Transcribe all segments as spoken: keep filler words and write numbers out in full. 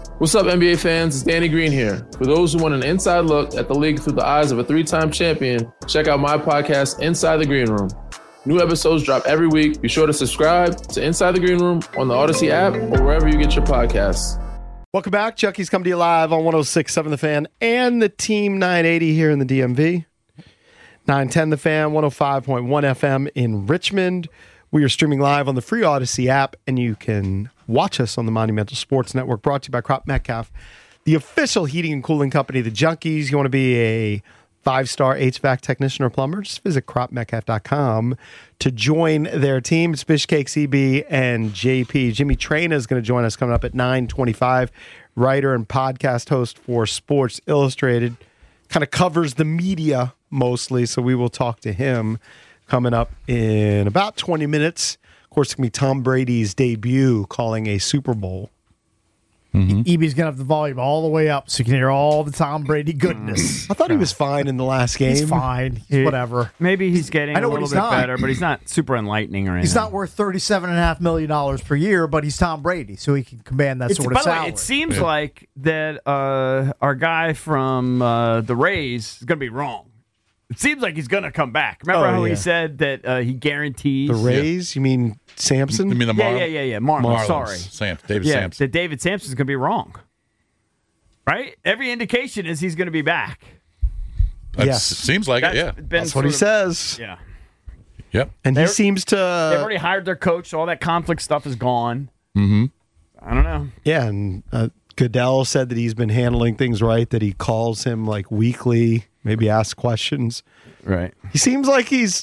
What's up, N B A fans? It's Danny Green here. For those who want an inside look at the league through the eyes of a three-time champion, check out my podcast, Inside the Green Room. New episodes drop every week. Be sure to subscribe to Inside the Green Room on the Odyssey app or wherever you get your podcasts. Welcome back. Chucky's coming to you live on one oh six point seven The Fan and the Team nine eighty here in the D M V. nine ten The Fan, one oh five point one F M in Richmond. We are streaming live on the free Odyssey app, and you can watch us on the Monumental Sports Network, brought to you by Crop Metcalf, the official heating and cooling company of the Junkies. You want to be a five-star H V A C technician or plumber? Just visit crop metcalf dot com to join their team. It's Fishcake C B and J P. Jimmy Traina is going to join us coming up at nine twenty-five. Writer and podcast host for Sports Illustrated. Kind of covers the media mostly, so we will talk to him coming up in about twenty minutes. Of course, it's going to be Tom Brady's debut calling a Super Bowl. Mm-hmm. E B's going to have the volume all the way up so you can hear all the Tom Brady goodness. I thought he was fine in the last game. He's fine. He's He- whatever. Maybe he's getting I know a what little he's bit not. better, but he's not super enlightening or anything. He's not worth thirty-seven point five million dollars per year, but he's Tom Brady, so he can command that It's, sort by of the way, salary. it seems like that uh, our guy from uh, the Rays is going to be wrong. It seems like he's going to come back. Remember Oh, how yeah. he said that uh, he guarantees The Rays? You mean Sampson? You mean the Yeah, Mar- yeah, yeah, yeah. Marlins. Marlins. Sorry. Sam, David yeah, Sampson. that David Sampson's going to be wrong. Right? Every indication is he's going to be back. It Yes. seems like That's it, yeah. been That's what he sort of- says. Yeah. Yep. And he They're- seems They've to, already hired their coach, so all that conflict stuff is gone. Mm-hmm. I don't know. yeah, and uh, Goodell said that he's been handling things right, that he calls him like weekly, maybe asks questions. Right. He seems like he's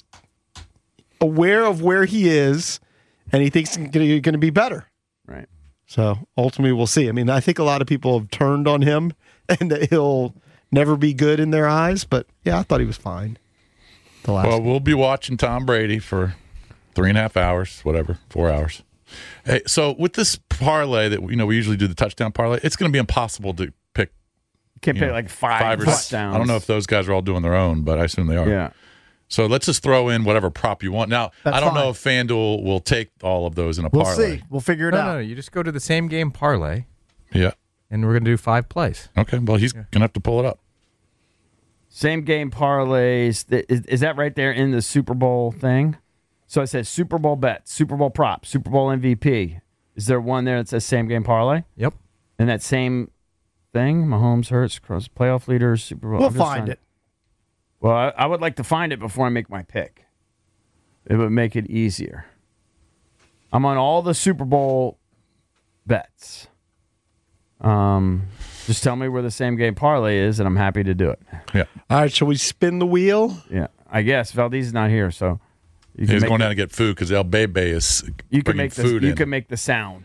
aware of where he is, and he thinks he's going to be better. Right. So ultimately, we'll see. I mean, I think a lot of people have turned on him, and that he'll never be good in their eyes. But yeah, I thought he was fine. The last Well, game. we'll be watching Tom Brady for three and a half hours, whatever, four hours. Hey, so with this parlay that you know we usually do the touchdown parlay, it's going to be impossible to pick. Can't you pay know, like five, five or s- touchdowns. I don't know if those guys are all doing their own, but I assume they are. Yeah. So let's just throw in whatever prop you want. Now, That's I don't know fine. if FanDuel will take all of those in a We'll parlay. see. We'll figure it No, out. no, no, you just go to the same game parlay, Yeah. and we're going to do five plays. Okay. Well, he's going to have to pull it up. Same game parlays. Th- Is, is that right there in the Super Bowl thing? So it says Super Bowl bet, Super Bowl prop, Super Bowl M V P. Is there one there that says same game parlay? Yep. And that same thing, Mahomes, Hurts, cross playoff leaders, Super Bowl. We'll I'm just find trying- it. Well, I, I would like to find it before I make my pick. It would make it easier. I'm on all the Super Bowl bets. Um, just tell me where the same game parlay is, and I'm happy to do it. Yeah. All right, shall we spin the wheel? Yeah, I guess Valdez is not here, so you He's make going the- down to get food because El Bebe is You can bringing make the food you in. can make the sound.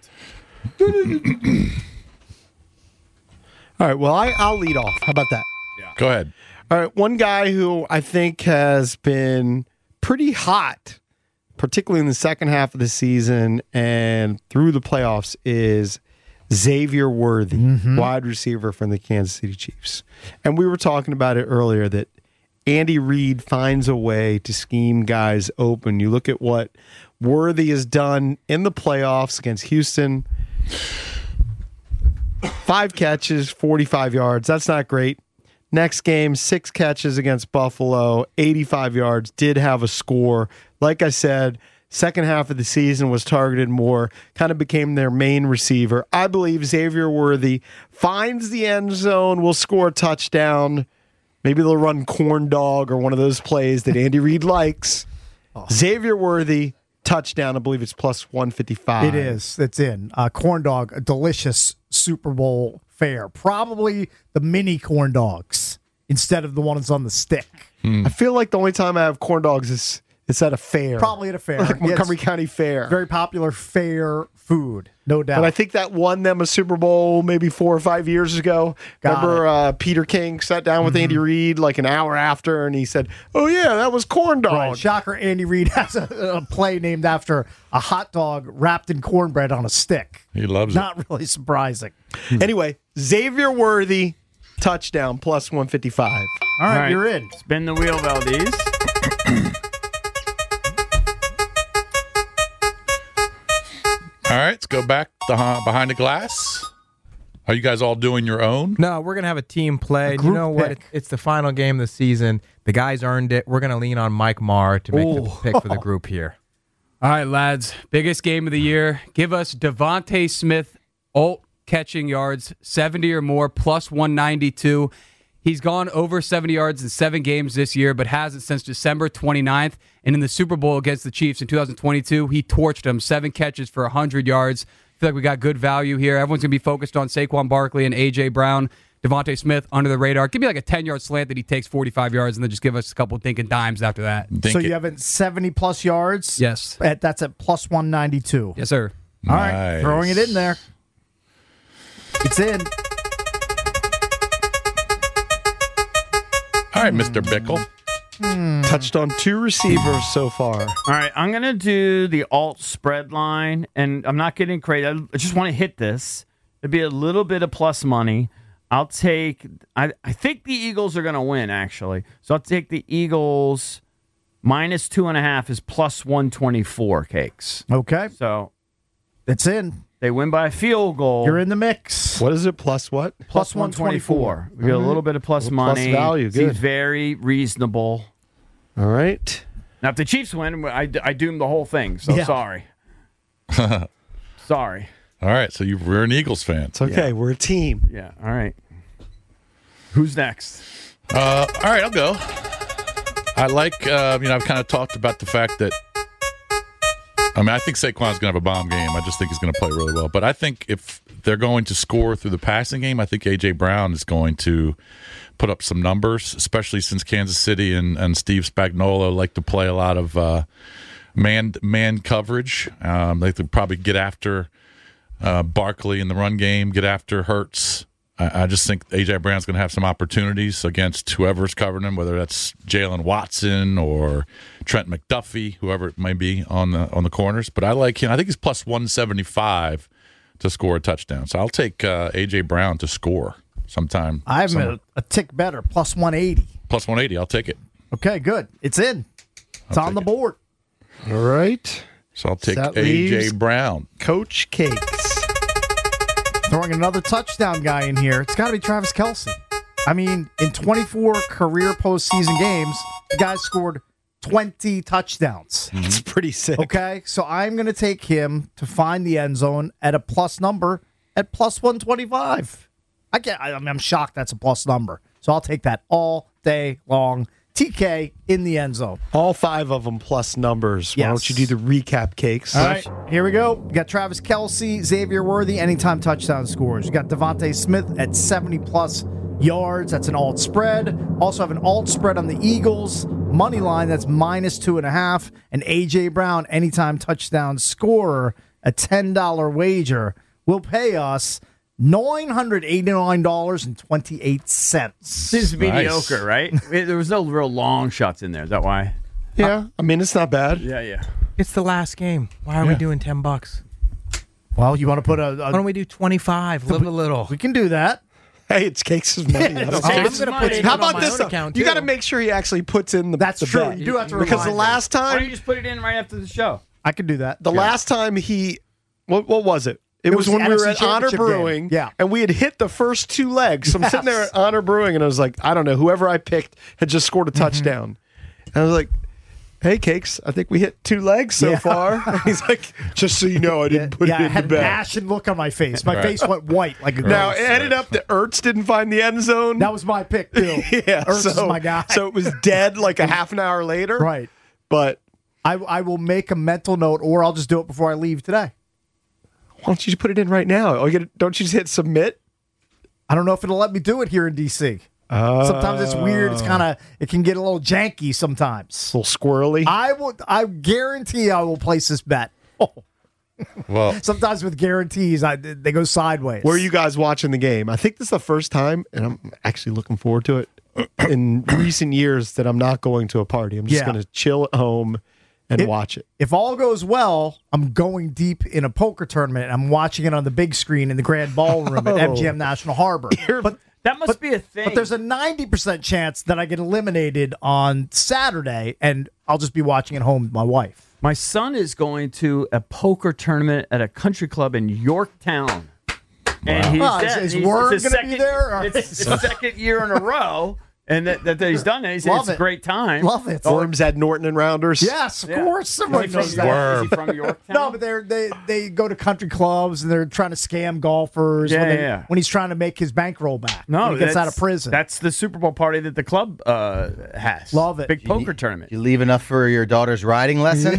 All right, well, I, I'll lead off. How about that? Go ahead. All right, one guy who I think has been pretty hot, particularly in the second half of the season and through the playoffs, is Xavier Worthy, wide receiver from the Kansas City Chiefs. And we were talking about it earlier that Andy Reid finds a way to scheme guys open. You look at what Worthy has done in the playoffs against Houston. Five catches, forty-five yards. That's not great. Next game, six catches against Buffalo, eighty-five yards, did have a score. Like I said, second half of the season was targeted more, kind of became their main receiver. I believe Xavier Worthy finds the end zone, will score a touchdown. Maybe they'll run corn dog or one of those plays that Andy Reid likes. Xavier Worthy, touchdown. I believe it's plus one fifty-five. It is. It's in. Uh, corn dog, a delicious Super Bowl fare. Probably the mini corn dogs instead of the ones on the stick. I feel like the only time I have corn dogs is it's at a fair. Probably at a fair. Like Yeah, it's Montgomery County Fair. Very popular fair food, no doubt. But I think that won them a Super Bowl maybe four or five years ago. Got Remember uh, Peter King sat down with Andy Reid like an hour after, and he said, "Oh yeah, that was corn dog." Right. Shocker, Andy Reid has a, a play named after a hot dog wrapped in cornbread on a stick. He loves Not really surprising. Anyway, Xavier Worthy, touchdown, plus one fifty-five. All right, All right. you're in. Spin the wheel, Valdez. it. All right, let's go back to, behind the glass. Are you guys all doing your own? No, we're going to have a team play. A you know group what? pick. It's, it's the final game of the season. The guys earned it. We're going to lean on Mike Marr to make the Ooh. pick for the group here. All right, lads. Biggest game of the year. Give us Devontae Smith, alt catching yards, seventy or more, plus one ninety-two. He's gone over seventy yards in seven games this year, but hasn't since December twenty-ninth. And in the Super Bowl against the Chiefs in two thousand twenty-two, he torched them, seven catches for one hundred yards. I feel like we got good value here. Everyone's going to be focused on Saquon Barkley and A J. Brown. Devontae Smith under the radar. Give me like a ten-yard slant that he takes forty-five yards, and then just give us a couple of dinking dimes after that. Think So it- you have it seventy-plus yards? Yes. At, that's at plus one ninety-two. Yes, sir. All right, Nice. throwing it in there. It's in. All right, Mister Bickle. Touched on two receivers so far. All right, I'm going to do the alt spread line, and I'm not getting crazy. I just want to hit this. It'd be a little bit of plus money. I'll take, I, I think the Eagles are going to win, actually. So I'll take the Eagles minus two and a half is plus one twenty-four, Cakes. Okay, So it's in. they win by a field goal. You're in the mix. What is it? Plus what? Plus one twenty-four. We get a little bit of plus Little plus money. value, Seems good. very reasonable. All right. Now, if the Chiefs win, I, I doom the whole thing. So Yeah. sorry. Sorry. All right, so you're an Eagles fan. It's okay. Yeah. We're a team. Yeah. All right. Who's next? Uh, all right, I'll go. I like, uh, you know, I've kind of talked about the fact that, I mean, I think Saquon's going to have a bomb game. I just think he's going to play really well. But I think if they're going to score through the passing game, I think A J. Brown is going to put up some numbers, especially since Kansas City and, and Steve Spagnuolo like to play a lot of uh, man man coverage. Um, they could probably get after uh, Barkley in the run game, get after Hurts. I, I just think A J. Brown's going to have some opportunities against whoever's covering him, whether that's Jalen Watson or Trent McDuffie, whoever it may be on the on the corners. But I like him. I think he's plus one seventy-five to score a touchdown. So I'll take uh, A J. Brown to score sometime. I have him somewhere. at a, a tick better, plus one eighty. Plus one eighty. I'll take it. Okay, good. It's in. It's I'll on take the it. board. All right. So I'll take That A J. leaves- Brown. Coach Cakes. Throwing another touchdown guy in here. It's got to be Travis Kelce. I mean, in twenty-four career postseason games, the guy scored twenty touchdowns. It's pretty sick. Okay, so I'm going to take him to find the end zone at a plus number at plus one twenty-five. I get. I mean, I'm shocked that's a plus number. So I'll take that all day long. T K in the end zone. All five of them plus numbers. Why Yes. don't you do the recap, Cakes? All right, here we go. We got Travis Kelce, Xavier Worthy, anytime touchdown scores. We got Devontae Smith at seventy plus yards. That's an alt spread. Also have an alt spread on the Eagles money line. That's minus two and a half. And A J. Brown, anytime touchdown scorer, a ten dollar wager will pay us nine hundred eighty-nine dollars and twenty-eight cents. Seems mediocre, right? There was no real long shots in there. Is that why? Yeah, I mean, it's not bad. Yeah, yeah. It's the last game. Why are we doing ten bucks? Well, you want to put a, Why a don't we do twenty-five? Live a little. we can do that. Hey, it's Cakes' money. I don't it's care. I'm Cakes' gonna money. put it How on about my this? own account, You too. got to make sure he actually puts in the. That's the true. bet. You do have to because the remind last Why don't time, you just put it in right after the show? I can do that. the last time he, what what was it? It, It was, was when the we were N at F C Honor Championship game. Brewing, Yeah. and we had hit the first two legs. So I'm sitting there Yes. at Honor Brewing, and I was like, I don't know, whoever I picked had just scored a touchdown, and I was like, "Hey, Cakes, I think we hit two legs so Yeah. far." And he's like, "Just so you know, I didn't put yeah, it I in had the an bet." ashen look on my face. My Right. face went white like a Now ghost. it ended up that Ertz didn't find the end zone. That was my pick too. yeah, Ertz so, is my guy. So it was dead like a half an hour later. Right. But I, I will make a mental note, or I'll just do it before I leave today. why don't you just put it in right now? Oh, you gotta, don't you just hit submit? I don't know if it'll let me do it here in D C. Sometimes it's weird. It's kind of it can get a little janky sometimes. A little squirrely. I will. I guarantee I will place this bet. Well, Sometimes with guarantees, I, they go sideways. Where are you guys watching the game? I think this is the first time, and I'm actually looking forward to it, in recent years that I'm not going to a party. I'm just Yeah. going to chill at home and It- watch it. If all goes well, I'm going deep in a poker tournament. I'm watching it on the big screen in the Grand Ballroom at M G M National Harbor. But That must be a thing. But there's a ninety percent chance that I get eliminated on Saturday, and I'll just be watching at home with my wife. My son is going to a poker tournament at a country club in Yorktown. and he's Wow, dead. is- is He's- Word it's his gonna be second- there, or- It's the second year in a row, and that, that, that he's done it. He said Love it's a it. great time. Love it. Worms had Norton and Rounders. Yes, of Yeah. course. Everybody Is he from knows that. York? Is he from Yorktown? No, but they're, they they go to country clubs and they're trying to scam golfers Yeah, when, they, yeah, yeah. when he's trying to make his bankroll back. No, when he gets that's- out of prison. That's the Super Bowl party that the club uh, has. Love it. Big You poker tournament. You leave enough for your daughter's riding lesson?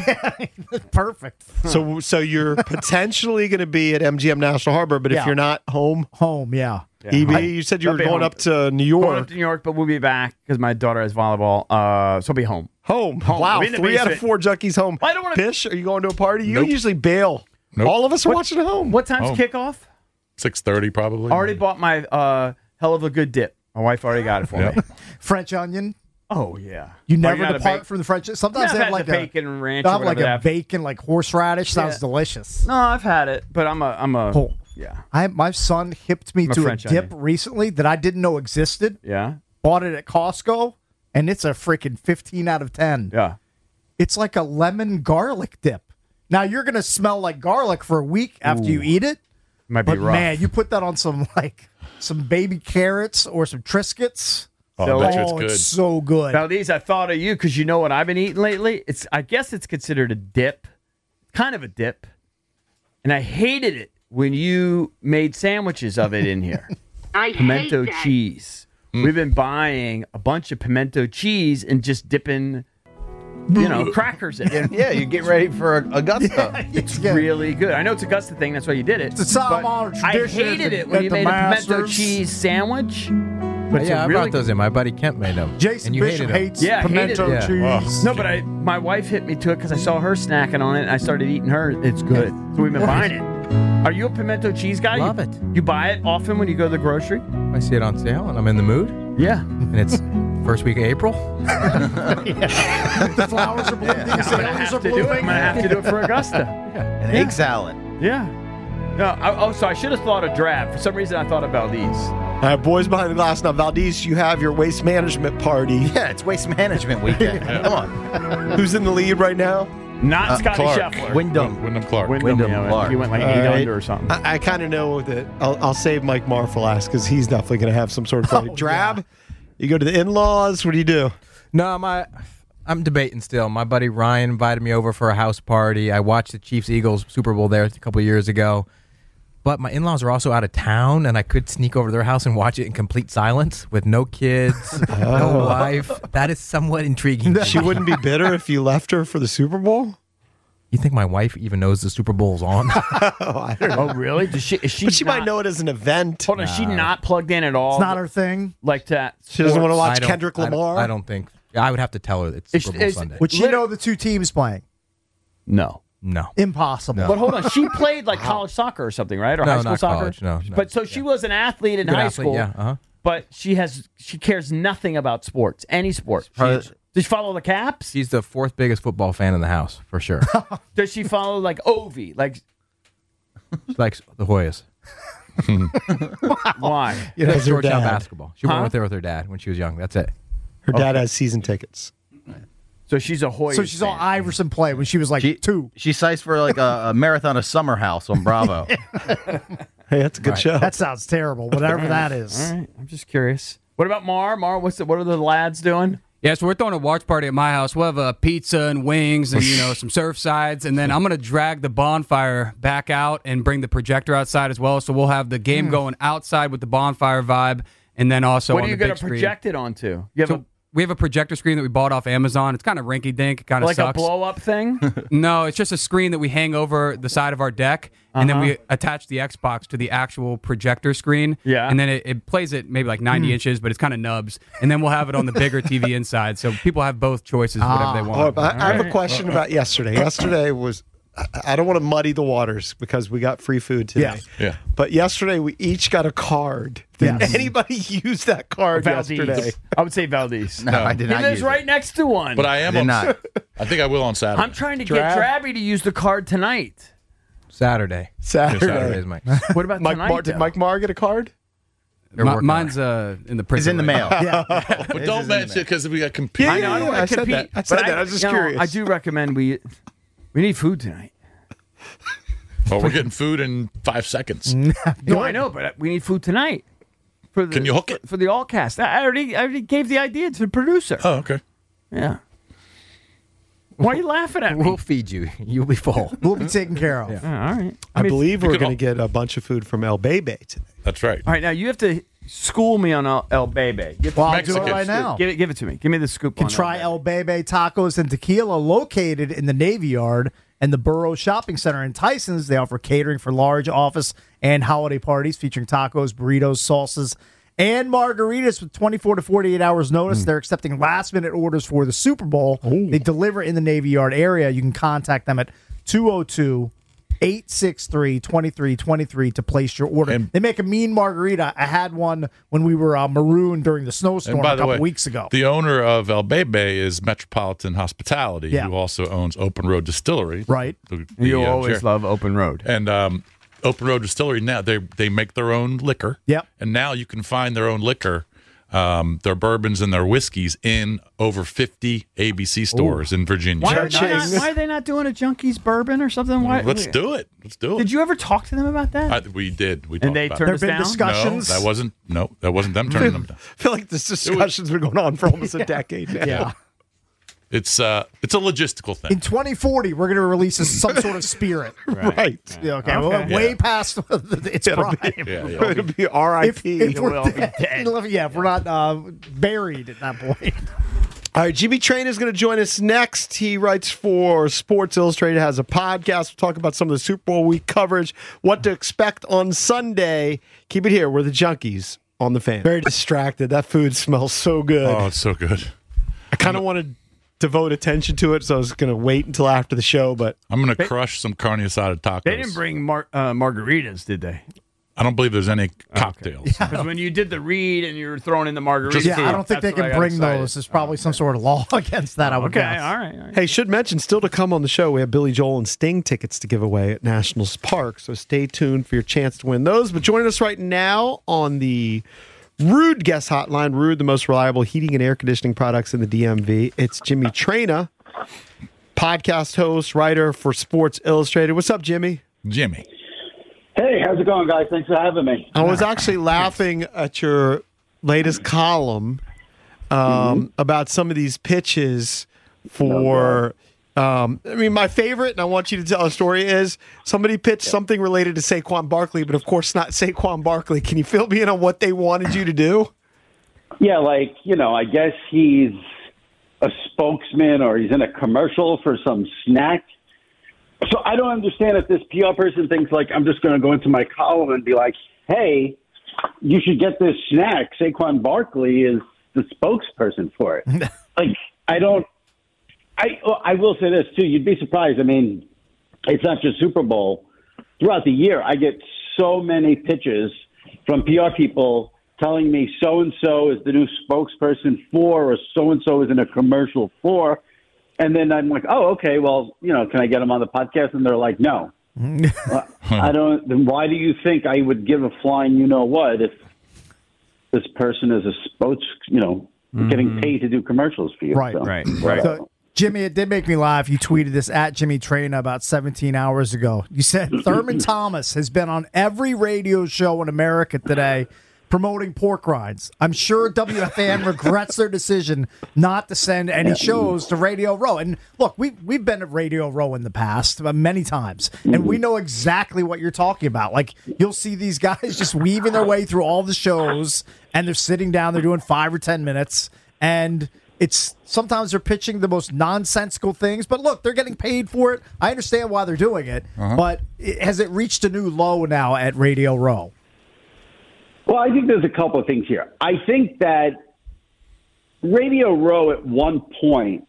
Perfect. So so you're potentially going to be at M G M National Harbor, but if Yeah. you're not home, Home, yeah. E B, you said you I'll were be going home. up to New Going York. up to New York, but we'll be back because my daughter has volleyball. Uh, so I'll be home. Home. Home. Wow, I'll be in the three out of basement. four junkies home. I don't wanna- Pish, are you going to a party? You Nope. usually bail. Nope. All of us are watching at home. What time's Oh. kickoff? six thirty probably. Already bought my uh, hell of a good dip. My wife already got it for Yep. me. French onion. Oh yeah. You Oh, never you're not a depart ba- from the French. Sometimes Yeah, they I've have had like the a bacon ranch they or have like whatever they a have. bacon like horseradish. Sounds Yeah. delicious. No, I've had it, but I'm a I'm a Oh. yeah I my son hipped me I'm a to a French dip onion. recently that I didn't know existed. yeah Bought it at Costco, and it's a freaking fifteen out of ten. yeah. It's like a lemon garlic dip. Now you're gonna smell like garlic for a week after you eat it. Might be But rough. man, you put that on some like some baby carrots or some Triscuits. Oh, I bet you it's Oh, good. it's so good. Valdez, I thought of you because you know what I've been eating lately. It's I guess it's considered a dip, kind of a dip, and I hated it when you made sandwiches of it in here. I Pimento hate that. cheese. We've been buying a bunch of pimento cheese and just dipping, you know, crackers in it. Yeah, you're getting ready for Augusta. It's Yeah. really good. I know it's a Augusta thing. That's why you did it. It's a Solomon but I tradition hated at it when the you made a pimento Masters. cheese sandwich. But it's yeah, a I really brought those in. My buddy Kemp made them. Jason and you Bishop hated 'em. hates Yeah, I hated pimento it. Oh. cheese. No, but I my wife hit me to it because I saw her snacking on it and I started eating her. It's good. So we've been buying it. Are you a pimento cheese guy? Love you, it. You buy it often when you go to the grocery? I see it on sale and I'm in the mood. Yeah. And it's first week of April. The flowers are blooming. The I'm gonna azaleas have are to do it. I'm blooming. gonna have to do it for Augusta. An egg salad. Yeah. No, I, oh, so I should have thought of Drab. For some reason, I thought of Valdez. All right, boys behind the glass. Now, Valdez, you have your waste management party. Yeah, it's waste management weekend. Come on. Who's in the lead right now? Not Uh, Scotty Clark. Scheffler. Wyndham. Wyndham Clark. Wyndham, Wyndham yeah, Clark. he went like All eight right. under or something. I, I kind of know that I'll, I'll save Mike Marr for last because he's definitely going to have some sort of party. Oh, Drab, you go to the in-laws. What do you do? No, my I'm debating still. My buddy Ryan invited me over for a house party. I watched the Chiefs Eagles Super Bowl there a couple of years ago. But my in-laws are also out of town, and I could sneak over to their house and watch it in complete silence with no kids, no wife. That is somewhat intriguing. to She me. wouldn't be bitter if you left her for the Super Bowl? You think my wife even knows the Super Bowl's on? Oh, I don't know. Oh, really? Does she? Is she? But she not, might know it as an event. Hold on, is she not plugged in at all? It's not her thing. like that. She doesn't want to I watch don't- Kendrick I don't- Lamar. I don't think. I would have to tell her it's Is- Super Bowl is- Sunday. Would she Lit- know the two teams playing? No. No. Impossible. But hold on, she played like college soccer or something, right? Or No, high school not soccer. college, no, no. But so she was an athlete in Good high athlete, school. yeah, uh-huh. But she has she cares nothing about sports, any sport. Probably- She, does she follow the Caps? She's the fourth biggest football fan in the house, for sure. Does she follow like Ovi? Like She likes the Hoyas. why? You know, her Georgetown dad. basketball. She Huh? went with there with her dad when she was young. That's it. Her dad has season tickets. So she's a Hoyas so she saw fan. Iverson play when she was like She, two. she cites for like a, a marathon of Summer House on Bravo. Hey, that's a good Right. show. That sounds terrible. Whatever that is. All right, I'm just curious. What about Mar? Mar, what's the, what are the lads doing? Yeah, so we're throwing a watch party at my house. We'll have a pizza and wings and, you know, some surf sides. And then I'm going to drag the bonfire back out and bring the projector outside as well. So we'll have the game going outside with the bonfire vibe. And then also what on are you the going big to screen. project it onto? You have So we have a projector screen that we bought off Amazon. It's kind of rinky-dink. It kind a, of like sucks. a blow-up thing? No, it's just a screen that we hang over the side of our deck, and then Uh-huh. we attach the Xbox to the actual projector screen. Yeah. And then it, it plays it maybe like ninety Hmm. inches, but it's kind of nubs. And then we'll have it on the bigger T V inside, so people have both choices, whatever they Oh, want. I, I have a question about yesterday. Yesterday was, I, I don't want to muddy the waters because we got free food today. Yeah. Yeah. But yesterday we each got a card. Did Yes. anybody use that card Valdez. yesterday? I would say Valdez. No, I did He not lives use right it. next to one. But I am Did on, not. I think I will on Saturday. I'm trying to Drab? get Drabby to use the card tonight. Saturday. Saturday. Saturday's Mike. What about Mike tonight? Mar, did though? Mike Marr get a card? They're Mi- working on mine's uh, in the It's prison. in the mail. Yeah. but This don't is in mention there. it because we got compete. I know. I don't Yeah, want I to said compete. that. I said but that. I was just you know, curious. I do recommend we we need food tonight. Well, we're getting food in five seconds. No, I know, but we need food tonight. For the, Can you hook it? For, for the all cast. I already, I already gave the idea to the producer. Oh, okay. Yeah. Why are you laughing at me? We'll feed you. You'll be full. We'll be taken care of. Yeah, all right. I, mean, believe we we're could going to all- get a bunch of food from El Bebe today. That's right. All right, now you have to school me on El, El Bebe. Give, Well, I'll Mexican do it right food. now. give it, give it to me. Give me the scoop. Can on try El El Bebe Tacos and Tequila, located in the Navy Yard and the Burroughs Shopping Center in Tysons. They offer catering for large office and holiday parties featuring tacos, burritos, salsas, and margaritas with twenty-four to forty-eight hours notice. They're accepting last-minute orders for the Super Bowl. They deliver in the Navy Yard area. You can contact them at two oh two, eight six three, two three two three to place your order. And- they make a mean margarita. I had one when we were uh, marooned during the snowstorm And by a the couple way, weeks ago. the owner of El Bebe is Metropolitan Hospitality, Yeah. who also owns Open Road Distillery. Right. The- You the, uh, always Jer- love Open Road. And um, Open Road Distillery now they they make their own liquor. Yep. And now you can find their own liquor, um, their bourbons and their whiskeys in over fifty A B C stores in Virginia. Why, are they not, Cha-ching. why are they not doing a Junkies bourbon or something? Why, Let's do it. Let's do it. Did you ever talk to them about that? I, we did. We and talked they about turned it. us There have been down? discussions. No, that wasn't. No, that wasn't them turning them down. I feel like this discussion's been going on for almost a decade now. Yeah. It's uh, it's a logistical thing. In twenty forty, we're going to release a, some sort of spirit. Right. Yeah, okay, well, Okay. way Yeah. past its prime. Yeah, yeah. It'll be R I If, P. if we're all be dead. dead. Yeah, if we're not uh, buried at that point. All right, Jimmy Train is going to join us next. He writes for Sports Illustrated, has a podcast. We'll talk about some of the Super Bowl week coverage, what to expect on Sunday. Keep it here. We're the Junkies on the Fan. Very distracted. That food smells so good. Oh, it's so good. I kind of want to devote attention to it, so I was going to wait until after the show, but I'm going to crush some carne asada tacos. They didn't bring mar- uh, margaritas, did they? I don't believe there's any cocktails. Because when you did the read and you were throwing in the margaritas, Just Yeah, I don't think that's they what I can got bring excited. those. There's probably some sort of law against that, I would Okay, guess. all right. All right. hey, should mention, still to come on the show, we have Billy Joel and Sting tickets to give away at Nationals Park, so stay tuned for your chance to win those. But joining us right now on the Rude Guest Hotline, Rude, the most reliable heating and air conditioning products in the D M V, it's Jimmy Traina, podcast host, writer for Sports Illustrated. What's up, Jimmy? Jimmy. Hey, how's it going, guys? Thanks for having me. I was actually laughing at your latest column um, about some of these pitches for. Um, I mean, my favorite, and I want you to tell a story, is somebody pitched something related to Saquon Barkley, but of course not Saquon Barkley. Can you fill me in on what they wanted you to do? Yeah, like, you know, I guess he's a spokesman or he's in a commercial for some snack. So I don't understand if this P R person thinks, like, I'm just going to go into my column and be like, hey, you should get this snack. Saquon Barkley is the spokesperson for it. Like, I don't – I I will say this, too. You'd be surprised. I mean, it's not just Super Bowl. Throughout the year, I get so many pitches from P R people telling me so-and-so is the new spokesperson for or so-and-so is in a commercial for. And then I'm like, oh, okay, well, you know, can I get them on the podcast? And they're like, no. Well, I don't. Then why do you think I would give a flying you know what if this person is a spokes, you know, getting paid to do commercials for you? Right, So, right, whatever. So, Jimmy, it did make me laugh. You tweeted this at Jimmy Traina about seventeen hours ago. You said Thurman Thomas has been on every radio show in America today promoting pork rinds. I'm sure W F A N regrets their decision not to send any shows to Radio Row. And look, we, we've been at Radio Row in the past uh, many times, and we know exactly what you're talking about. Like, you'll see these guys just weaving their way through all the shows, and they're sitting down, they're doing five or ten minutes, and it's sometimes they're pitching the most nonsensical things, but look, they're getting paid for it. I understand why they're doing it, but it, has it reached a new low now at Radio Row? Well, I think there's a couple of things here. I think that Radio Row at one point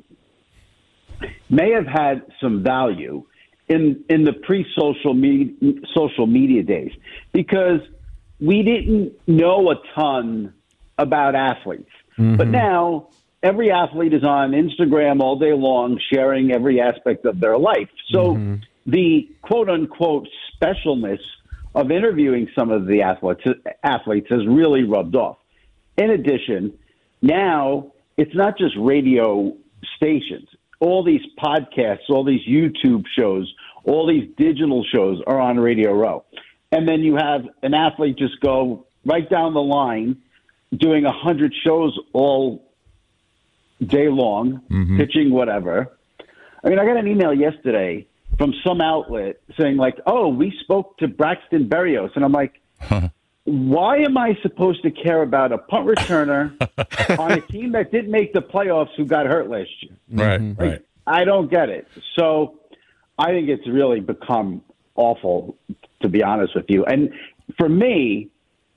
may have had some value in in the pre-social media, social media days because we didn't know a ton about athletes. Mm-hmm. But now every athlete is on Instagram all day long sharing every aspect of their life. So mm-hmm. the quote-unquote specialness of interviewing some of the athletes athletes has really rubbed off. In addition, now it's not just radio stations. All these podcasts, all these YouTube shows all these digital shows are on Radio Row. And then you have an athlete just go right down the line doing one hundred shows all day long, mm-hmm. pitching whatever. I mean, I got an email yesterday from some outlet saying, like, oh, we spoke to Braxton Berrios. And I'm like, why am I supposed to care about a punt returner on a team that didn't make the playoffs who got hurt last year? Right, like, right. I don't get it. So I think it's really become awful, to be honest with you. And for me,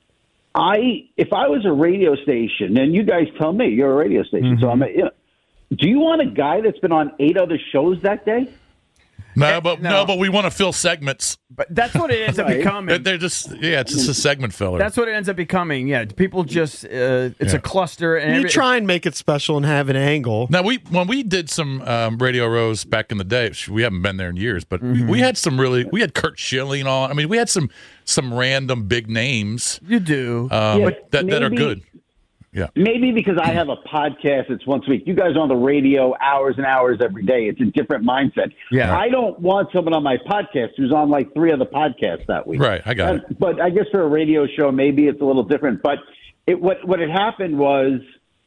I if I was a radio station, and you guys tell me you're a radio station, mm-hmm. so I'm a, you know, do you want a guy that's been on eight other shows that day? No, but no. no, but we want to fill segments. But that's what it ends up Right. becoming. They're just yeah, it's just a segment filler. That's what it ends up becoming. Yeah, people just uh, it's Yeah. a cluster, and You every, try and make it special and have an angle. Now we when we did some um, Radio Rows back in the day, we haven't been there in years, but we, we had some really we had Kurt Schilling on. I mean, we had some some random big names you do. um, Yeah, that that are maybe- good. Yeah. Maybe because I have a podcast, it's once a week. You guys are on the radio hours and hours every day. It's a different mindset. Yeah. I don't want someone on my podcast who's on like three other podcasts that week. Right, I got Uh, But I guess for a radio show, maybe it's a little different. But it, what what had happened was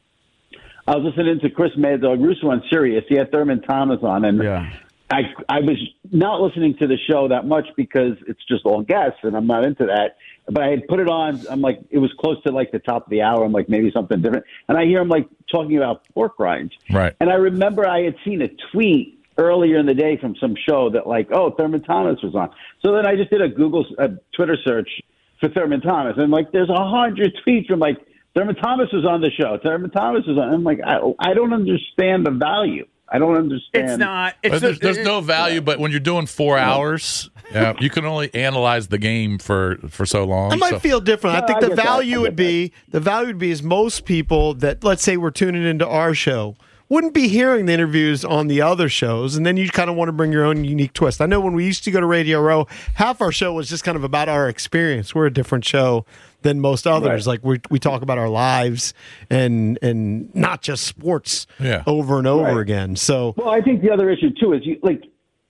I was listening to Chris Mad Dog Russo on Sirius. He had Thurman Thomas on, and Yeah. I I was not listening to the show that much because it's just all guests, and I'm not into that. But I had put it on. I'm like, it was close to like the top of the hour. I'm like, maybe something different. And I hear him like talking about pork rinds. Right. And I remember I had seen a tweet earlier in the day from some show that like, oh, Thurman Thomas was on. So then I just did a Google, a Twitter search for Thurman Thomas, and like, there's a hundred tweets from like Thurman Thomas was on the show. Thurman Thomas was on. I'm like, I, I don't understand the value. I don't understand. It's not. It's there's, a- there's it- no value, but when you're doing four hours, yeah, you can only analyze the game for, for so long. I might so- feel different. I No, think I the get that. I value get would be the value would be is most people that let's say we're tuning into our show wouldn't be hearing the interviews on the other shows, and then you kind of want to bring your own unique twist. I know when we used to go to Radio Row, half our show was just kind of about our experience. We're a different show than most others. Right. Like we we talk about our lives and and not just sports Yeah. over and over Right. again. So Well, I think the other issue too is you like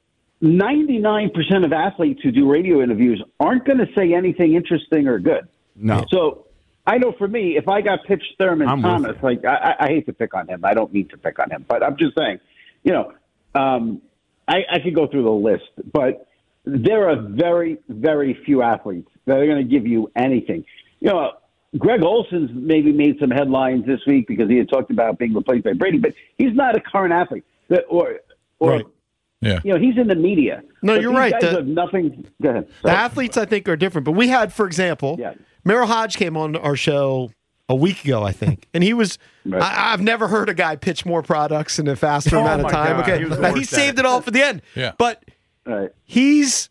ninety-nine percent of athletes who do radio interviews aren't going to say anything interesting or good. No. So I know for me, if I got pitched Thurman I'm with Thomas, like I, I I hate to pick on him. I don't mean to pick on him, but I'm just saying, you know, um, I, I could go through the list, but there are very, very few athletes that are going to give you anything. You know, Greg Olson's maybe made some headlines this week because he had talked about being replaced by Brady, but he's not a current athlete. That, or, or Right. Yeah. you know, he's in the media. No, But you're these right. Guys The- have nothing. Go ahead. the Sorry. athletes, I think, are different. But we had, for example, Yeah. Merrill Hodge came on our show a week ago, I think, and he was. Right. I, I've never heard a guy pitch more products in a faster Oh amount of my time. God, Okay, he was the now he worst at saved it. it all for the end. Yeah. but Right. he's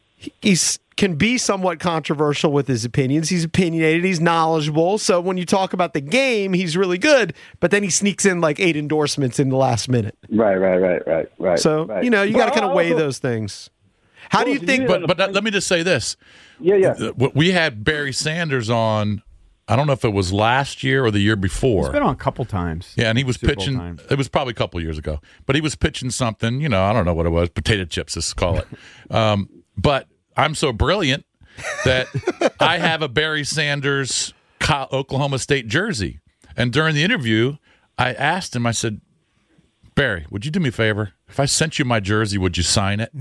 he's can be somewhat controversial with his opinions. He's opinionated. He's knowledgeable. So when you talk about the game, he's really good. But then he sneaks in like eight endorsements in the last minute. Right, right, right, right, right. So right. you know you got to Well, kind of weigh also- those things. How Well, do you if you think? do But but uh, let me just say this. Yeah, yeah. Uh, We had Barry Sanders on, I don't know if it was last year or the year before. It's been on a couple times. Yeah, and he was Super Bowl pitching. times. It was probably a couple years ago, but he was pitching something. You know, I don't know what it was. Potato chips, let's call it. um, but I'm so brilliant that I have a Barry Sanders Co- Oklahoma State jersey, and during the interview, I asked him. I said, "Barry, would you do me a favor? If I sent you my jersey, would you sign it?"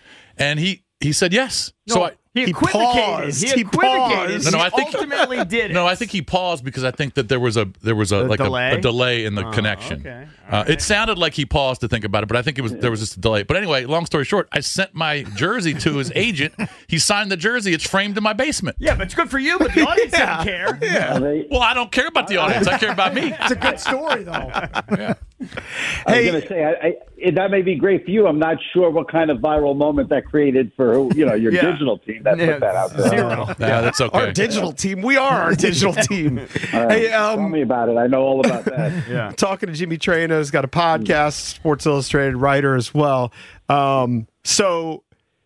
And he he said yes. so I. He He equivocated. paused. He He equivocated. paused. No, no, He I think- ultimately did it. No, I think he paused because I think that there was a there was a, like delay? A, a delay in the connection. okay. Uh, It sounded like he paused to think about it, but I think it was there was just a delay. But anyway, long story short, I sent my jersey to his agent. He signed the jersey. It's framed in my basement. Yeah, but it's good for you, but the audience doesn't care. Are they- Well, I don't care about the audience. I care about me. It's a good story, though. I was Hey- going to say, I, I, that may be great for you. I'm not sure what kind of viral moment that created for you know your Yeah. digital team that Yeah, put that out there. zero. Yeah, that's okay. Our digital team. We are our digital team. All right. Hey, Tell um, me about it. I know all about that. Yeah. talking to Jimmy Traina, has got a podcast, Sports Illustrated writer as well. Um, so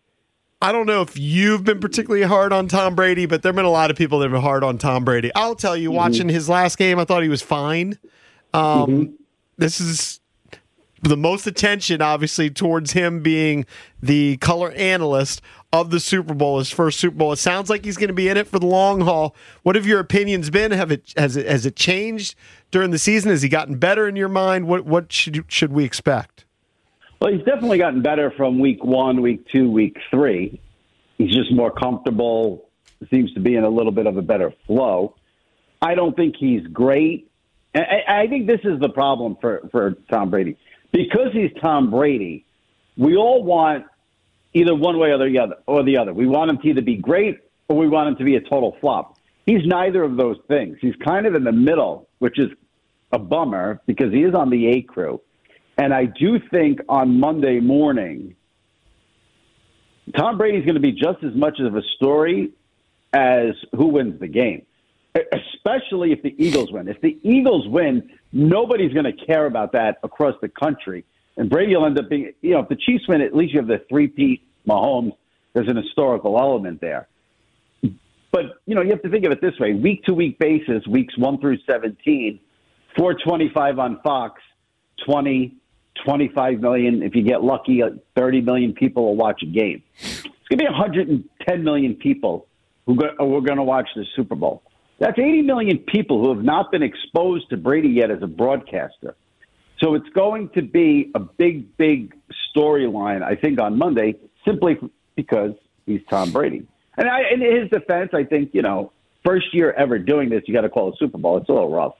I don't know if you've been particularly hard on Tom Brady, but there have been a lot of people that have been hard on Tom Brady. I'll tell you, watching his last game, I thought he was fine. Um, This is the most attention, obviously, towards him being the color analyst of the Super Bowl, his first Super Bowl. It sounds like he's going to be in it for the long haul. What have your opinions been? Have it has it has it changed during the season? Has he gotten better in your mind? What what should should we expect? Well, he's definitely gotten better from week one, week two, week three. He's just more comfortable. Seems to be in a little bit of a better flow. I don't think he's great. I, I think this is the problem for, for Tom Brady. Because he's Tom Brady, we all want either one way or the other. Or the other. We want him to either be great or we want him to be a total flop. He's neither of those things. He's kind of in the middle, which is a bummer because he is on the A crew. And I do think on Monday morning, Tom Brady's going to be just as much of a story as who wins the game, especially if the Eagles win. If the Eagles win, nobody's going to care about that across the country. And Brady will end up being, you know, if the Chiefs win, at least you have the three-peat Mahomes. There's an historical element there. But, you know, you have to think of it this way. Week-to-week basis, weeks one through seventeen, four twenty-five on Fox, twenty, twenty-five million. If you get lucky, thirty million people will watch a game. It's going to be one hundred ten million people who go, who are going to watch the Super Bowl. That's eighty million people who have not been exposed to Brady yet as a broadcaster. So it's going to be a big, big storyline, I think, on Monday, simply because he's Tom Brady. And I, in his defense, I think, you know, first year ever doing this, you got to call a Super Bowl. It's a little rough.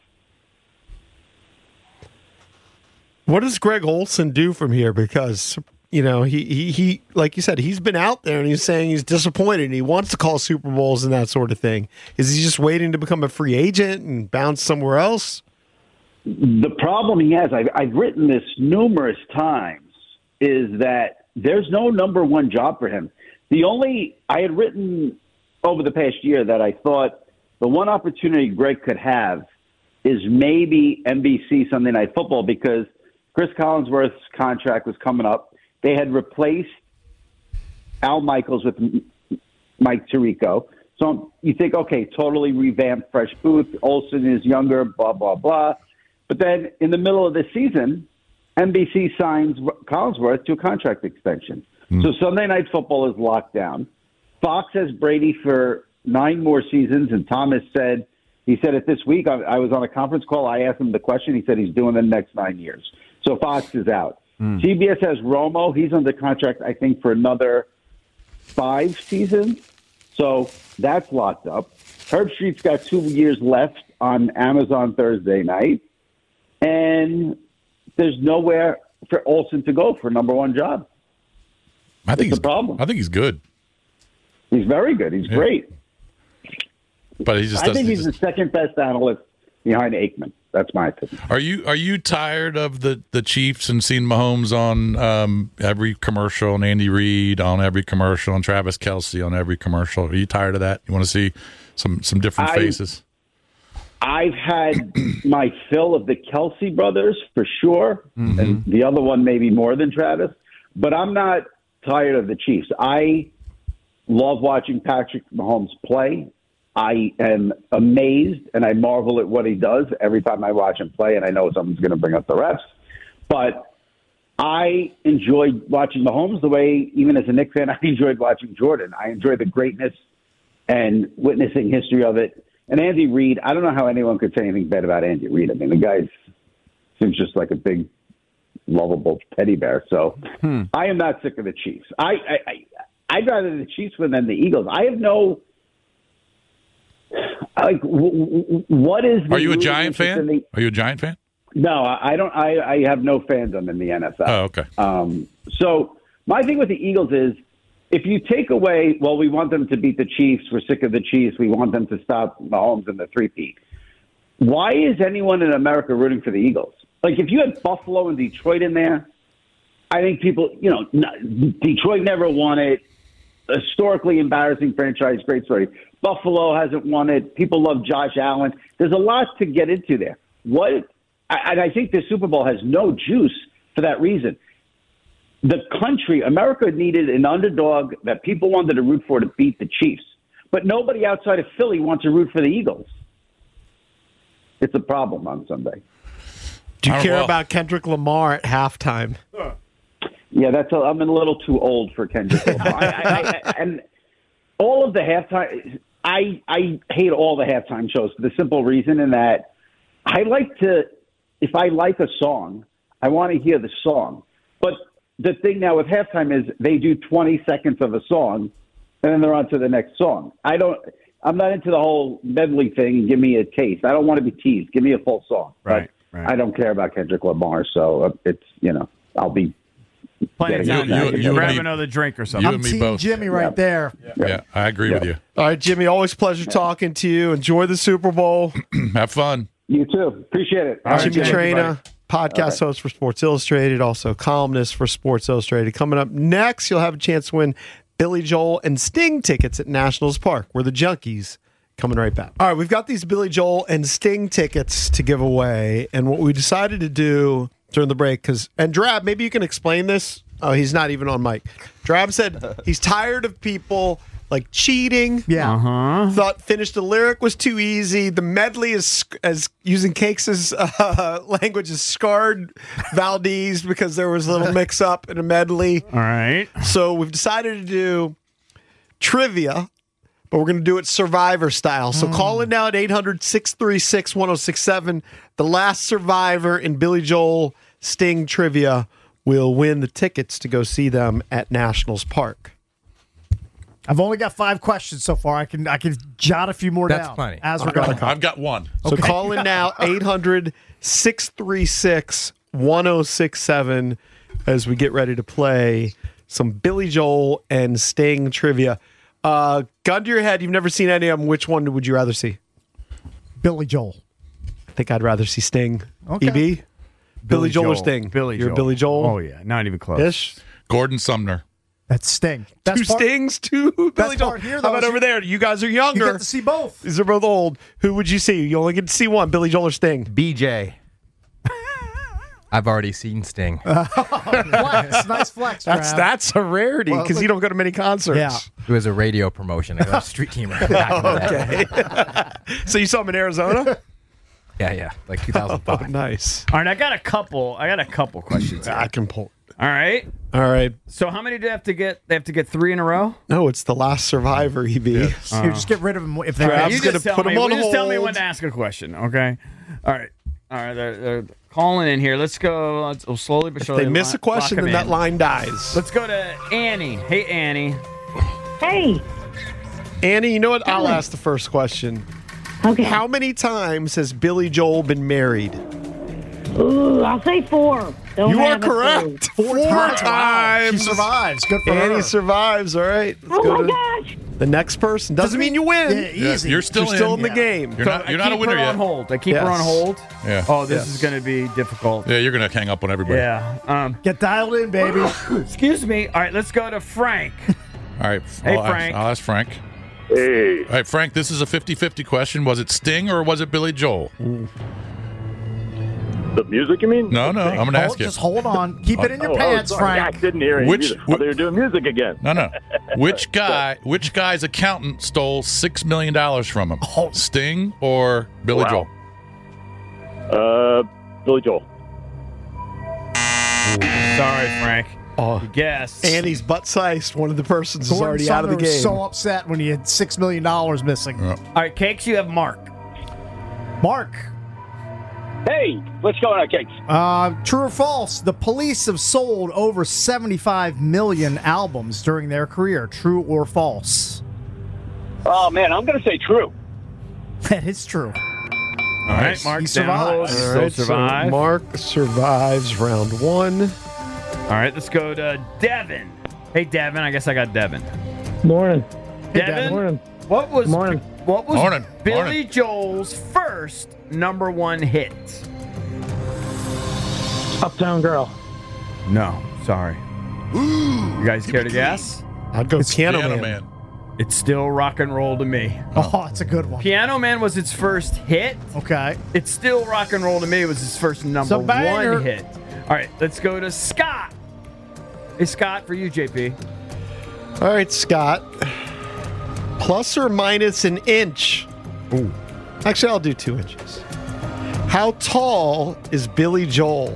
What does Greg Olsen do from here? Because, you know, he, he, he, like you said, he's been out there and he's saying he's disappointed and he wants to call Super Bowls and that sort of thing. Is he just waiting to become a free agent and bounce somewhere else? The problem he has, I've, I've written this numerous times, is that there's no number one job for him. The only, I had written over the past year that I thought the one opportunity Greg could have is maybe N B C Sunday Night Football, because Chris Collinsworth's contract was coming up. They had replaced Al Michaels with Mike Tirico. So you think, okay, totally revamped, fresh booth. Olsen is younger, blah, blah, blah. But then in the middle of the season, N B C signs Collinsworth to a contract extension. Mm. So Sunday Night Football is locked down. Fox has Brady for nine more seasons, and Thomas said, he said it this week. I, I was on a conference call. I asked him the question. He said he's doing the next nine years. So Fox is out. Mm. C B S has Romo. He's under contract, I think, for another five seasons. So that's locked up. Herb Street's got two years left on Amazon Thursday night. And there's nowhere for Olsen to go for number one job. I think it's he's a problem. I think he's good. He's very good. He's yeah. great. But he just I think he he's just... the second best analyst behind Aikman. That's my opinion. Are you are you tired of the, the Chiefs and seeing Mahomes on um, every commercial and Andy Reid on every commercial and Travis Kelce on every commercial? Are you tired of that? You want to see some some different I, faces? I've had my fill of the Kelce brothers for sure, mm-hmm. and the other one maybe more than Travis. But I'm not tired of the Chiefs. I love watching Patrick Mahomes play. I am amazed and I marvel at what he does every time I watch him play, and I know someone's going to bring up the refs. But I enjoyed watching Mahomes the way, even as a Knicks fan, I enjoyed watching Jordan. I enjoy the greatness and witnessing history of it. And Andy Reid, I don't know how anyone could say anything bad about Andy Reid. I mean, the guy seems just like a big, lovable teddy bear. So hmm. I am not sick of the Chiefs. I, I, I, I'd rather the Chiefs win than the Eagles. I have no... Like, what is? The Are you a Giant fan? The, Are you a Giant fan? No, I don't. I, I have no fandom in the N F L. Oh, okay. Um, so my thing with the Eagles is, if you take away, well, we want them to beat the Chiefs. We're sick of the Chiefs. We want them to stop Mahomes and the three-peat. Why is anyone in America rooting for the Eagles? Like, if you had Buffalo and Detroit in there, I think people, you know, Detroit never won it. Historically embarrassing franchise, great story. Buffalo hasn't won it. People love Josh Allen. There's a lot to get into there. What? And I think the Super Bowl has no juice for that reason. The country, America, needed an underdog that people wanted to root for to beat the Chiefs. But nobody outside of Philly wants to root for the Eagles. It's a problem on Sunday. Do you I- care well- about Kendrick Lamar at halftime? Yeah, that's a, I'm a little too old for Kendrick Lamar. I, I, I, and all of the halftime, I I hate all the halftime shows for the simple reason in that I like to, if I like a song, I want to hear the song. But the thing now with halftime is they do twenty seconds of a song, and then they're on to the next song. I don't. I'm not into the whole medley thing and give me a taste. I don't want to be teased. Give me a full song. Right, But right. I don't care about Kendrick Lamar, so uh, it's you know I'll be. Plenty of Yeah, time. you- You, you- you you and grab me- another drink or You something. I'm and me Team both. Jimmy right Yeah. there. Yeah, I agree with you. All right, Jimmy, always pleasure talking to you. Enjoy the Super Bowl. Have fun. You too. Appreciate it. All right, Jimmy Jimmy. Traina, podcast host for Sports Illustrated, also columnist for Sports Illustrated. Coming up next, you'll have a chance to win Billy Joel and Sting tickets at Nationals Park. We're the Junkies. Coming right back. All right, we've got these Billy Joel and Sting tickets to give away. And what we decided to do during the break, because, and Drab, maybe you can explain this. Oh, he's not even on mic. Drab said he's tired of people like cheating. Yeah. Uh-huh. Thought finished the lyric was too easy. The medley is as using Cakes' uh, language is scarred Valdez because there was a little mix up in a medley. All right. So we've decided to do trivia, but we're going to do it Survivor style. So call in now at eight hundred, six three six, one oh six seven. The last survivor in Billy Joel Sting trivia will win the tickets to go see them at Nationals Park. I've only got five questions so far. I can I can jot a few more That's down plenty. as we're going. I've got one. So call in now, eight hundred, six three six, one oh six seven, as we get ready to play some Billy Joel and Sting trivia. Uh, gun to your head, you've never seen any of them. Which one would you rather see? Billy Joel. I think I'd rather see Sting. Okay. E B? Billy, Joel, or Sting? Billy You're Joel. Billy Joel? Oh, yeah. Not even close. Ish? Gordon Sumner. That's Sting. Two Best part, Stings, two Billy Joel. part here, How though, about is over you- there? You guys are you younger. get to see both. These are both old. Who would you see? You only get to see one, Billy Joel or Sting. B J. I've already seen Sting. Flex. Nice flex, That's Trav. that's a rarity Well, because look- you don't go to many concerts. Yeah. It was a radio promotion. I got a street team right back in the day. So you saw him in Arizona? Yeah, yeah, like two thousand Oh, five. nice. All right, I got a couple. I got a couple questions. here. I can pull. All right. All right. So how many do they have to get? They have to get three in a row. No, it's the last survivor, E B. You just get rid of them if they. Trav- you gonna just tell put me. them on Just tell me hold. when to ask a question. Okay. All right. All right. They're, they're calling in here. Let's go. Let's we'll slowly but If surely. they miss lo- a question, lock then 'em that in. line dies. Let's go to Annie. Hey, Annie. Hey. Annie, you know what? I'll ask the first question. Okay. How many times has Billy Joel been married? Ooh, I'll say four. Don't You are have a clue. correct. Four, times. times. She survives. Good for Annie her. survives. All right. Let's Oh go my to gosh. the next person. Doesn't mean you win. Yeah, easy. You're still You're still in, in. the Yeah. game. You're not. I You're not a keep winner her yet. on hold. I keep her on Yes. hold. Yeah. Oh, this Yes. is going to be difficult. Yeah, you're gonna hang up on everybody. Yeah. Um. Get dialed in, baby. Excuse me. All right. Let's go to Frank. All right. Hey, I'll Frank. Ask, I'll ask Frank. Hey. All right, Frank. This is a fifty-fifty question. Was it Sting or was it Billy Joel? The music, you mean? No, no. I'm gonna Hold, ask you. just hold on. Keep it in your Oh, pants, oh, sorry. Frank. I didn't hear any Which- music. Oh, they were doing music again. No, no. Which guy? Which guy's accountant stole six million dollars from him? Sting or Billy Wow. Joel? Uh, Billy Joel. Sorry, Frank. Oh, You guessed. Annie's butt sized. One of the persons is Gordon already out of the Sumner was game. so upset when he had six million dollars missing. Yeah. All right, Cakes. You have Mark. Mark, Hey, what's going on, Cakes? uh, true or false? The Police have sold over seventy-five million albums during their career. True or false? Oh, man, I'm going to say true. That is true. All right, Mark. He down hold. survives. All Still right, so survive. Mark survives round one. All right, let's go to Devin. Hey, Devin. I guess I got Devin. Morning. Devin, Morning. what was Morning. what was Morning. Billy Morning. Joel's first number one hit? Uptown Girl. No, sorry. You guys care to guess? I'd go Piano, Piano Man. Man. It's still rock and roll to me. Oh, it's a good one. Piano Man was its first hit. Okay. It's still rock and roll to me. It was his first number a banger. one hit. All right, let's go to Scott. Hey, Scott, for you, J P. All right, Scott. Plus or minus an inch. Ooh. Actually, I'll do two inches. How tall is Billy Joel?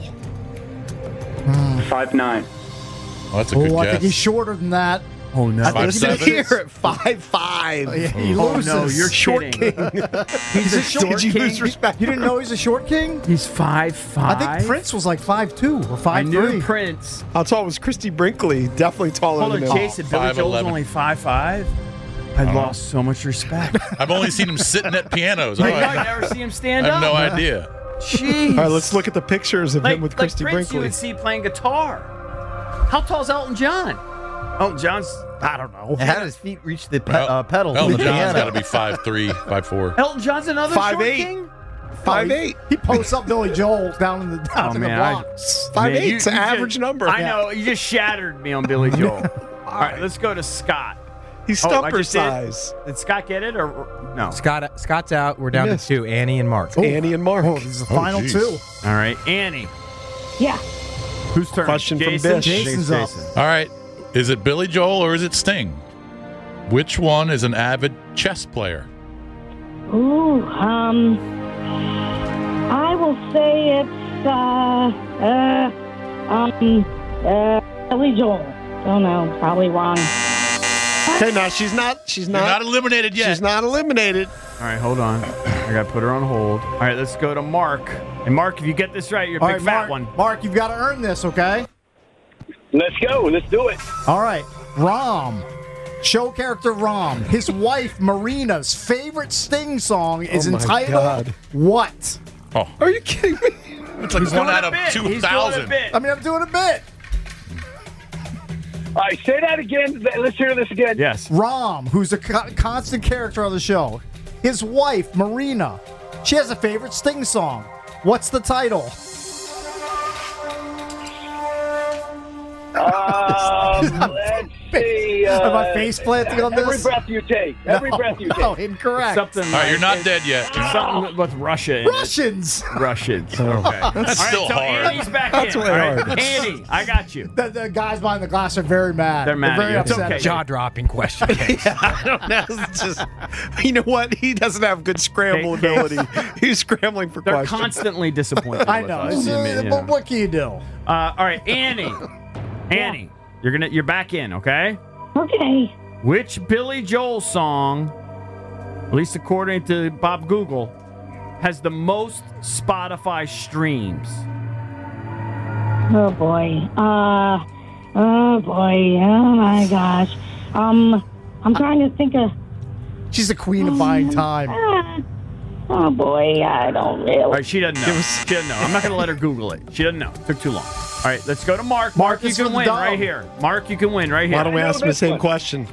Five nine. Oh, that's a good Oh, I guess. think he's shorter than that. Oh no. Five Listen seven? here at five five. Yeah, he Oh, loses. no, you're Short kidding. king. He's a short Did you king. lose respect? You didn't know he's a short king? He's five five. I think Prince was like five two or I five knew three. Prince. How tall was Christy Brinkley? Definitely taller Hold on, than him. Jason. Billy five Joel's eleven. only five five. I lost so much respect. I've only seen him sitting at pianos. I Oh, know, I I, never see him I stand have up. no idea. Jeez. All right, let's look at the pictures of like, him with like Christy Prince, you Brinkley. would see playing guitar. How tall is Elton John? Elton John's, I don't know. How his feet reach the pe- Well, uh, pedals? of Elton the John's piano? got to be five three, five four. Elton John's another Five short eight. king? Five eight. He posts up Billy Joel down in the down Oh, in the man, I- blocks. Five Man, eight. you- It's an you average just- number. I know. You just shattered me on Billy Joel. All right, let's go to Scott. He's Oh, I stumper just did- size. Did Scott get it or or- no? Scott, Scott's out. We're down to missed. two. Annie and Mark. Annie and Mark. Oh, this is the final geez. two. All right, Annie. Yeah. Whose turn? Question from Jason? Bish. Jason's up. All right. Is it Billy Joel or is it Sting? Which one is an avid chess player? Ooh, um, I will say it's, uh, uh, um, uh, Billy Joel. Don't know. Probably wrong. Okay, now she's not. She's You're not. not eliminated yet. She's not eliminated. All right, hold on. I got to put her on hold. All right, let's go to Mark. And Mark, if you get this right, you're a All big right, fat Mark, one. Mark, you've got to earn this, okay? Let's go. Let's do it. All right. Rom. Show character Rom. His wife Marina's favorite Sting song is Oh my entitled God. What? Oh, Are you kidding me? it's like one out of Bit. two He's doing a thousand. bit. I mean, I'm doing a bit. All right, say that again. Let's hear this again. Yes. Rom, who's a co- constant character on the show. His wife Marina. She has a favorite Sting song. What's the title? Um, let's see. Uh, Am I face planting on Every this? breath you take. Every No, breath you no, take. incorrect. Something All right, like- you're not dead yet. it's something with Russia in it. Russians. Russians. Okay. All right, still so hard. Annie's back That's in. way All right, hard. Annie, I got you. The, the guys behind the glass are very mad. They're mad at very you. It's upset. okay. Jaw dropping question. I don't know. It's just, you know what? He doesn't have good scramble Okay. ability. He's scrambling for They're questions. constantly disappointed. I with know. us. It's, I mean, uh, you but know. what can you do? Uh, all right, Annie. Annie, you're gonna you're back in, okay? Okay. Which Billy Joel song, at least according to Bob Google, has the most Spotify streams? Oh boy. Uh. Oh boy. Oh my gosh. Um. I'm trying to think of. She's the queen of buying time. Uh, oh boy. I don't really. All right, she doesn't know. She doesn't know. I'm not gonna let her Google it. She doesn't know. It took too long. All right, let's go to Mark. Mark, you Marcus can from win Dom. right here. Mark, you can win right here. Why don't we I know ask him the this same one. question?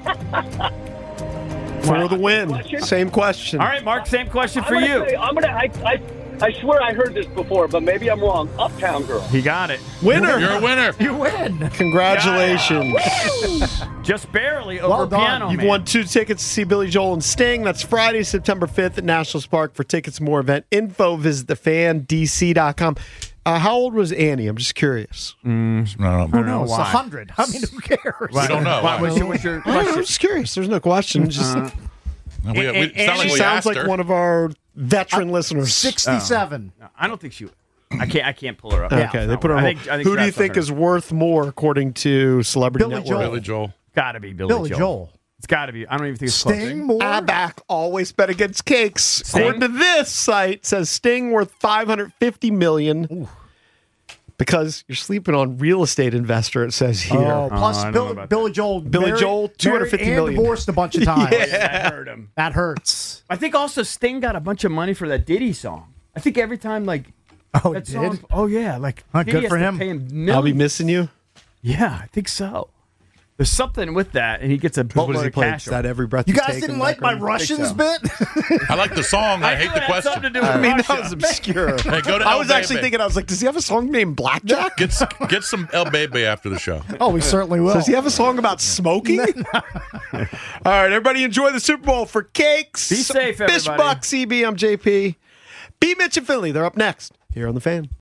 For the win. Question? Same question. All right, Mark, same question for I'm gonna you. Say, I'm gonna. I, I, I swear I heard this before, but maybe I'm wrong. Uptown Girl. He got it. Winner. You're a winner. You win. Congratulations. Just barely Well over done. Piano You've Man. won two tickets to see Billy Joel and Sting. That's Friday, September fifth at Nationals Park. For tickets and more event info, visit the fan d c dot com. Uh, how old was Annie? I'm just curious. No, no, Who knows? why. A hundred. I mean, who cares? We don't know. Why, Why? what's your, what's your I don't know, I'm question? just curious. There's no question. Just We, we, And- and- it's not like she we sounds asked like her. one of our veteran listeners. Sixty-seven. No, I don't think she. I can't. I can't pull her up. Okay, they put her on I hold. think, I think Who do you that's on think her. is worth more according to Celebrity Billy Network? Joel. Billy Joel. Gotta be Billy, Billy Joel. Joel. It's gotta be. I don't even think it's Sting more. Abac always bet against cakes. According to this site, says Sting worth five hundred fifty million dollars. Because you're sleeping on real estate investor, it says here. Oh, plus Oh, I don't know Bill, about Billy Joel. Billy married- Joel, two hundred fifty married million. and divorced a bunch of times. close. That hurt him. That hurts. I think also Sting got a bunch of money for that Diddy song. I think every time like Oh, that it song. did? Oh yeah, like Huh, Diddy good has for to him. Pay him I'll be millions. missing you. Yeah, I think so. There's something with that, and he gets a What boatload does he of play? cash. Is that every breath You you guys take didn't in like my background? Russians so. bit? I like the song. I, I hate knew the it had question. something to do with I mean, Russia. that was obscure. Hey, go to I El was actually Bebe. thinking, I was like, does he have a song named Blackjack? Get, s- get some El Bebe after the show. Oh, we certainly will. Does he have a song about smoking? All right, everybody enjoy the Super Bowl for cakes. Be safe, Fish everybody. Buck, C B, I'm J P. B. Mitch and Finley, they're up next here on The Fan.